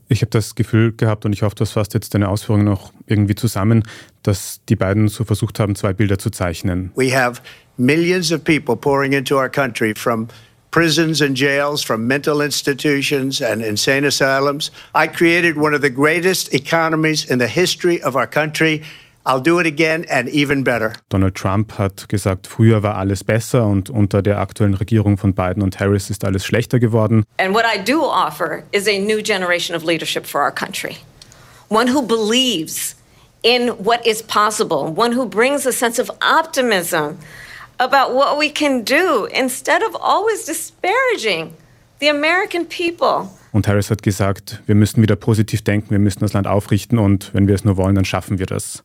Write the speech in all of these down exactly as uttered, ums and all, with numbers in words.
Ich habe das Gefühl gehabt, und ich hoffe, das fasst jetzt deine Ausführungen noch irgendwie zusammen, dass die beiden so versucht haben, zwei Bilder zu zeichnen. We have millions of people pouring into our country from prisons and jails, from mental institutions and insane asylums. I created one of the greatest economies in the history of our country. I'll do it again and even better. Donald Trump hat gesagt, früher war alles besser und unter der aktuellen Regierung von Biden und Harris ist alles schlechter geworden. And what I do offer is a new generation of leadership for our country. One who believes in what is possible, one who brings a sense of optimism about what we can do instead of always disparaging the American people. Und Harris hat gesagt, wir müssen wieder positiv denken, wir müssen das Land aufrichten und wenn wir es nur wollen, dann schaffen wir das.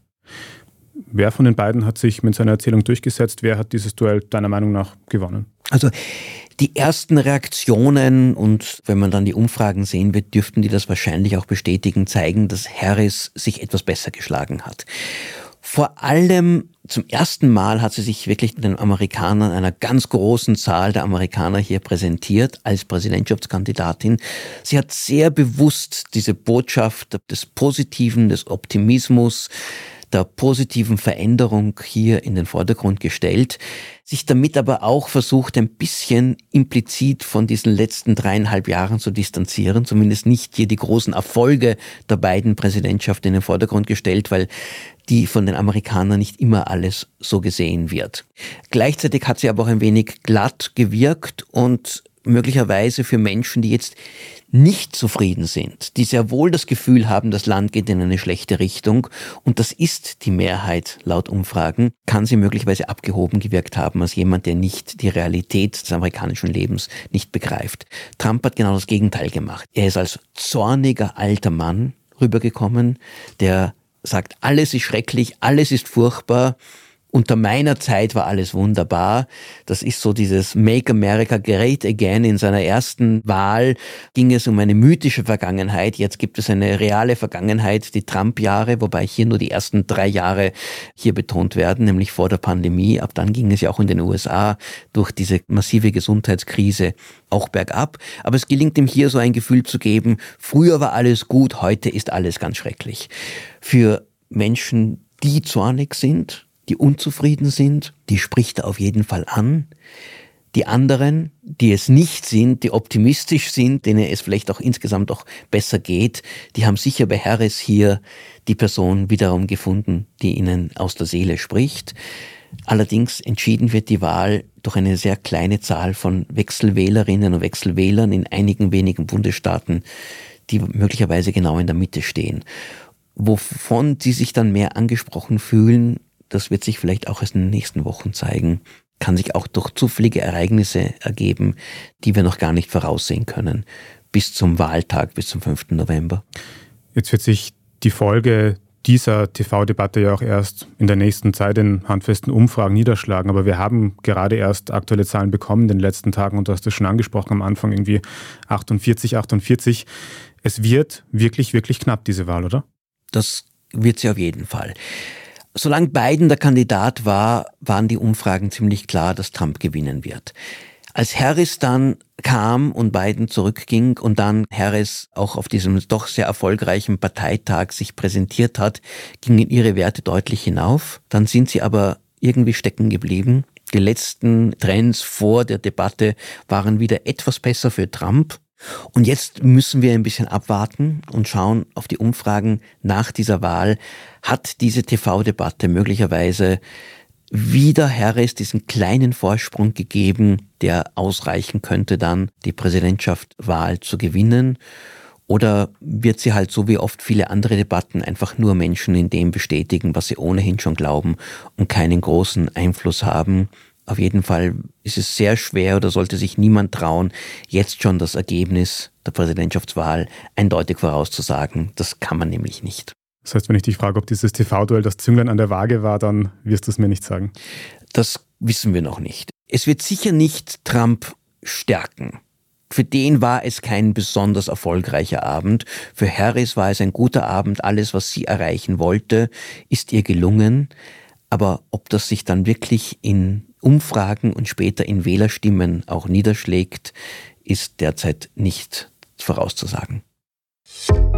Wer von den beiden hat sich mit seiner Erzählung durchgesetzt? Wer hat dieses Duell deiner Meinung nach gewonnen? Also die ersten Reaktionen, und wenn man dann die Umfragen sehen wird, dürften die das wahrscheinlich auch bestätigen, zeigen, dass Harris sich etwas besser geschlagen hat. Vor allem zum ersten Mal hat sie sich wirklich den Amerikanern, einer ganz großen Zahl der Amerikaner hier präsentiert als Präsidentschaftskandidatin. Sie hat sehr bewusst diese Botschaft des Positiven, des Optimismus, der positiven Veränderung hier in den Vordergrund gestellt, sich damit aber auch versucht, ein bisschen implizit von diesen letzten dreieinhalb Jahren zu distanzieren, zumindest nicht hier die großen Erfolge der beiden Präsidentschaften in den Vordergrund gestellt, weil die von den Amerikanern nicht immer alles so gesehen wird. Gleichzeitig hat sie aber auch ein wenig glatt gewirkt und möglicherweise für Menschen, die jetzt nicht zufrieden sind, die sehr wohl das Gefühl haben, das Land geht in eine schlechte Richtung, und das ist die Mehrheit laut Umfragen, kann sie möglicherweise abgehoben gewirkt haben als jemand, der nicht die Realität des amerikanischen Lebens nicht begreift. Trump hat genau das Gegenteil gemacht. Er ist als zorniger alter Mann rübergekommen, der sagt, alles ist schrecklich, alles ist furchtbar. Unter meiner Zeit war alles wunderbar. Das ist so dieses Make America Great Again. In seiner ersten Wahl ging es um eine mythische Vergangenheit. Jetzt gibt es eine reale Vergangenheit, die Trump-Jahre, wobei hier nur die ersten drei Jahre hier betont werden, nämlich vor der Pandemie. Ab dann ging es ja auch in den U S A durch diese massive Gesundheitskrise auch bergab. Aber es gelingt ihm hier so ein Gefühl zu geben, früher war alles gut, heute ist alles ganz schrecklich. Für Menschen, die zornig sind, die unzufrieden sind, die spricht er auf jeden Fall an. Die anderen, die es nicht sind, die optimistisch sind, denen es vielleicht auch insgesamt auch besser geht, die haben sicher bei Harris hier die Person wiederum gefunden, die ihnen aus der Seele spricht. Allerdings entschieden wird die Wahl durch eine sehr kleine Zahl von Wechselwählerinnen und Wechselwählern in einigen wenigen Bundesstaaten, die möglicherweise genau in der Mitte stehen. Wovon sie sich dann mehr angesprochen fühlen, das wird sich vielleicht auch erst in den nächsten Wochen zeigen, kann sich auch durch zufällige Ereignisse ergeben, die wir noch gar nicht voraussehen können, bis zum Wahltag, bis zum fünften November. Jetzt wird sich die Folge dieser T V-Debatte ja auch erst in der nächsten Zeit in handfesten Umfragen niederschlagen. Aber wir haben gerade erst aktuelle Zahlen bekommen in den letzten Tagen und du hast es schon angesprochen am Anfang, irgendwie achtundvierzig, achtundvierzig. Es wird wirklich, wirklich knapp, diese Wahl, oder? Das wird sie auf jeden Fall. Solange Biden der Kandidat war, waren die Umfragen ziemlich klar, dass Trump gewinnen wird. Als Harris dann kam und Biden zurückging und dann Harris auch auf diesem doch sehr erfolgreichen Parteitag sich präsentiert hat, gingen ihre Werte deutlich hinauf. Dann sind sie aber irgendwie stecken geblieben. Die letzten Trends vor der Debatte waren wieder etwas besser für Trump. Und jetzt müssen wir ein bisschen abwarten und schauen auf die Umfragen nach dieser Wahl. Hat diese T V-Debatte möglicherweise wieder Harris diesen kleinen Vorsprung gegeben, der ausreichen könnte, dann die Präsidentschaftswahl zu gewinnen? Oder wird sie halt so wie oft viele andere Debatten einfach nur Menschen in dem bestätigen, was sie ohnehin schon glauben und keinen großen Einfluss haben? Auf jeden Fall ist es sehr schwer oder sollte sich niemand trauen, jetzt schon das Ergebnis der Präsidentschaftswahl eindeutig vorauszusagen. Das kann man nämlich nicht. Das heißt, wenn ich dich frage, ob dieses T V-Duell das Zünglein an der Waage war, dann wirst du es mir nicht sagen. Das wissen wir noch nicht. Es wird sicher nicht Trump stärken. Für den war es kein besonders erfolgreicher Abend. Für Harris war es ein guter Abend. Alles, was sie erreichen wollte, ist ihr gelungen. Aber ob das sich dann wirklich in Umfragen und später in Wählerstimmen auch niederschlägt, ist derzeit nicht vorauszusagen.